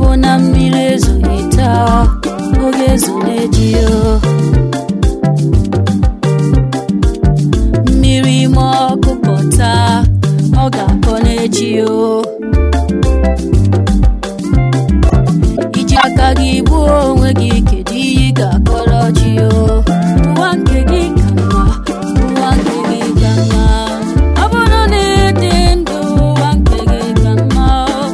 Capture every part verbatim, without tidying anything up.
na mmiri ezoghị taa, oge ezo n'echi o. Mmiri ime ọkụkọ taa, ọ ga-akọ n'echi o. Iji aka gị gbuo onwe gị, kedu ihe ị ga-akọrọ chi o? Ụwa nke gị ka mma, ụwa nke gị ka mma. Ọ bụrụ na ị dị ndụ, ụwa nke gị ka mma.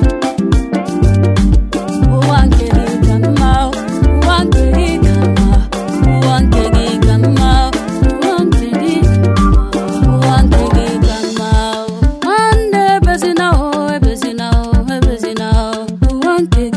Ụwa nke gị ka mma, ụwa nke gị ka mma, ụwa nke gị ka mma, ụwa nke gị ka mma, ụwa nke gị ka mma. Nwanne ebezina o, ebezina o, ebezina o, ụwa nke